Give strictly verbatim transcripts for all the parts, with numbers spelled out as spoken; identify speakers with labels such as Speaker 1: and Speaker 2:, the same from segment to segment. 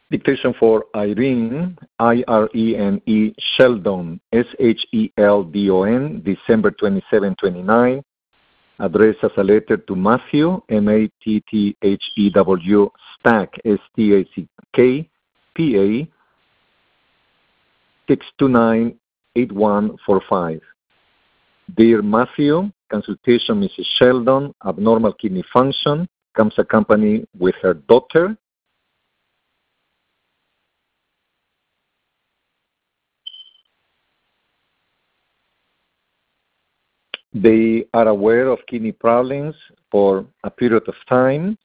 Speaker 1: Dictation for Irene, I R E N E, Sheldon, S H E L D O N, December twenty-seventh, twenty-nine. Addressed as a letter to Matthew, M A T T H E W, Stack, S T A C K, P A, six two nine eight one four five. Dear Matthew, consultation Missus Sheldon, abnormal kidney function, comes accompanied with her daughter. They are aware of kidney problems for a period of time.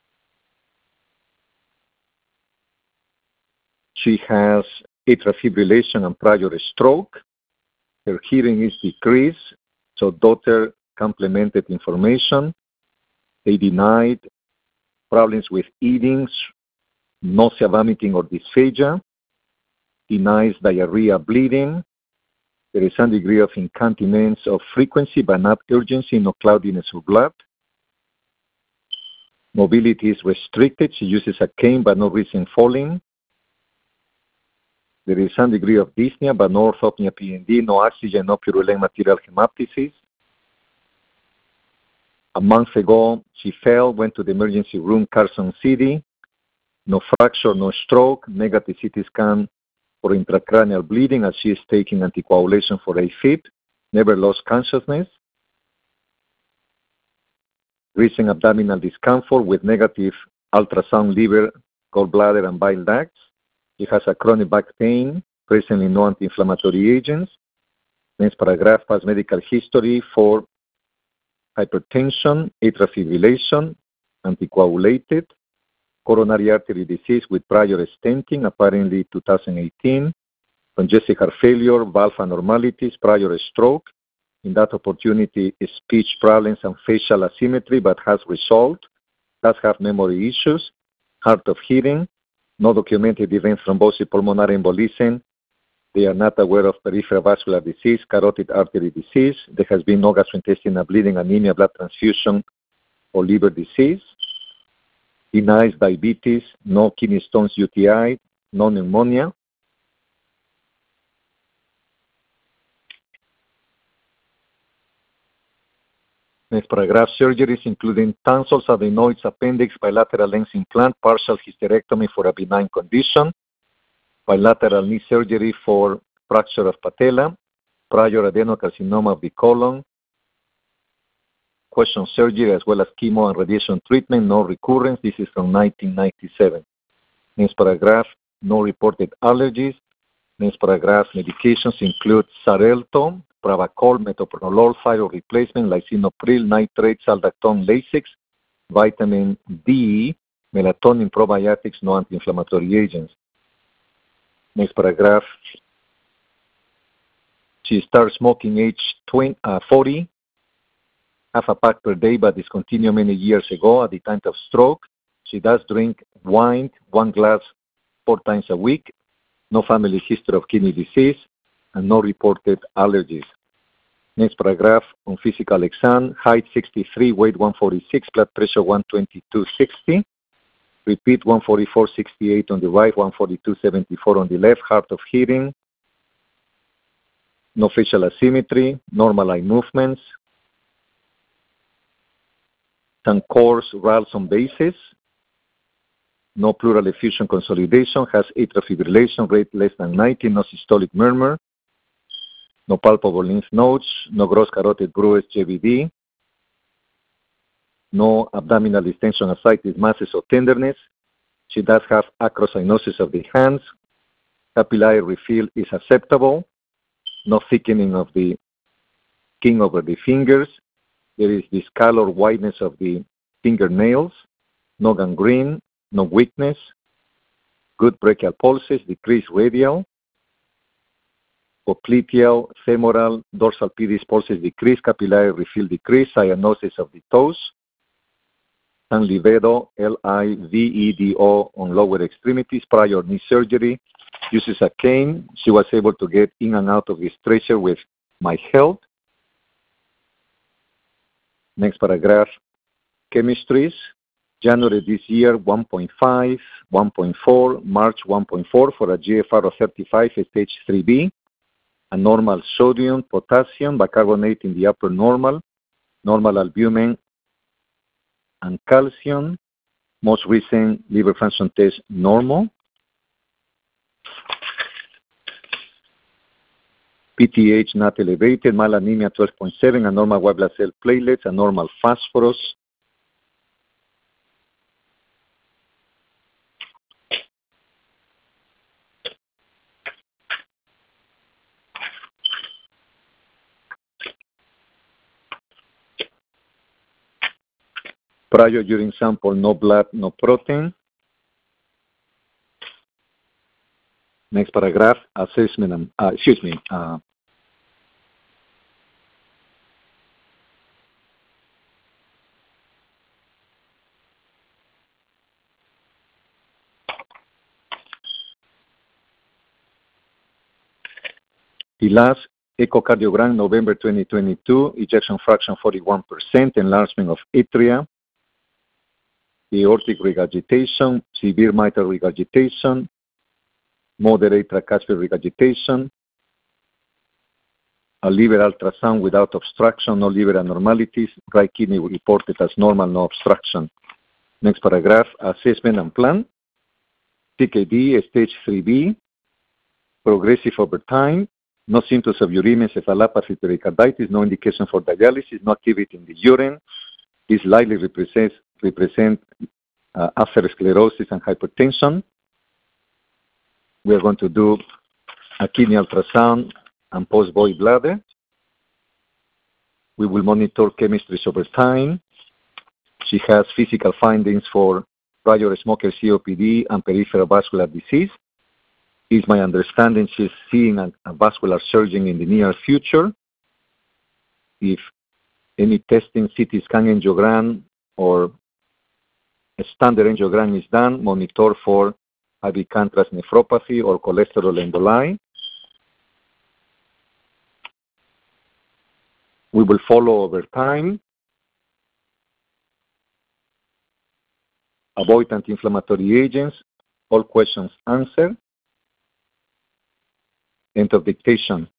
Speaker 1: She has atrial fibrillation and prior stroke. Her hearing is decreased, so daughter complemented information. They denied problems with eating, nausea, vomiting, or dysphagia. Denies diarrhea, bleeding. There is some degree of incontinence of frequency but not urgency, no cloudiness of blood. Mobility is restricted. She uses a cane but no recent falling. There is some degree of dyspnea but no orthopnea P N D, no oxygen, no purulent material hemoptysis. A month ago, she fell, went to the emergency room, Carson City. No fracture, no stroke, negative C T scan for intracranial bleeding as she is taking anticoagulation for A Fib, never lost consciousness. Recent abdominal discomfort with negative ultrasound liver, gallbladder, and bile ducts. She has a chronic back pain, presently no anti-inflammatory agents. Next paragraph, past medical history for hypertension, atrial fibrillation, anticoagulated, coronary artery disease with prior stenting, apparently two thousand eighteen, congestive heart failure, valve abnormalities, prior stroke. In that opportunity, speech problems and facial asymmetry, but has resolved. Does have memory issues, hard of hearing, no documented event thrombosis, pulmonary embolism. They are not aware of peripheral vascular disease, carotid artery disease. There has been no gastrointestinal bleeding, anemia, blood transfusion, or liver disease. Denies diabetes, no kidney stones, U T I, no pneumonia. Next paragraph, surgeries including tonsils, adenoids, appendix, bilateral lens implant, partial hysterectomy for a benign condition, bilateral knee surgery for fracture of patella, prior adenocarcinoma of the colon, question surgery as well as chemo and radiation treatment, no recurrence. This is from nineteen ninety-seven. Next paragraph, no reported allergies. Next paragraph, medications include Xarelto, Pravachol, Metoprolol, thyroid replacement, lisinopril, nitrate, Saldactone, Lasix, vitamin D, melatonin, probiotics, no anti-inflammatory agents. Next paragraph, she started smoking age twenty, uh, forty, half a pack per day, but discontinued many years ago at the time of stroke. She does drink wine, one glass four times a week, no family history of kidney disease, and no reported allergies. Next paragraph, on physical exam, height sixty-three, weight one forty-six, blood pressure one twenty-two sixty. Repeat, one forty-four sixty-eight on the right, one forty-two seventy-four on the left, hard of hearing, no facial asymmetry, normal eye movements, some coarse rals on bases, no pleural effusion consolidation, has atrial fibrillation, rate less than ninety, no systolic murmur, no palpable lymph nodes, no gross carotid bruise, J V D, no abdominal distension, ascites, masses, or tenderness. She does have acrocyanosis of the hands. Capillary refill is acceptable. No thickening of the skin over the fingers. There is discolor whiteness of the fingernails. No gangrene, no weakness. Good brachial pulses, decreased radial. Popliteal, femoral, dorsal pedis pulses decreased, capillary refill decreased, cyanosis of the toes. San Livedo, L I V E D O on lower extremities, prior knee surgery. Uses a cane. She was able to get in and out of the stretcher with my help. Next paragraph, chemistries. January this year, one point five, one point four, March one point four for a G F R of thirty-five, stage three B, a normal sodium, potassium, bicarbonate in the upper normal, normal albumin and calcium, most recent liver function test normal. P T H not elevated, mild anemia twelve point seven, a normal white blood cell platelets, a normal phosphorus. Prior urine sample, no blood, no protein. Next paragraph, assessment, uh, excuse me. Uh, the last echocardiogram, November twenty twenty-two, ejection fraction forty-one percent, enlargement of atria, aortic regurgitation, severe mitral regurgitation, moderate tricuspid regurgitation, a liver ultrasound without obstruction, no liver abnormalities, right kidney reported as normal, no obstruction. Next paragraph, assessment and plan. C K D, stage three B, progressive over time, no symptoms of uremia, encephalopathy, pericarditis, no indication for dialysis, no activity in the urine. This likely represents represent uh, atherosclerosis and hypertension. We are going to do a kidney ultrasound and post-void bladder. We will monitor chemistry over time. She has physical findings for prior smoker C O P D and peripheral vascular disease. It's my understanding she's seeing a, a vascular surgeon in the near future. If any testing, C T scan, angiogram, or a standard angiogram is done, monitor for I V contrast nephropathy or cholesterol emboli. We will follow over time. Avoid anti-inflammatory agents. All questions answered. End of dictation.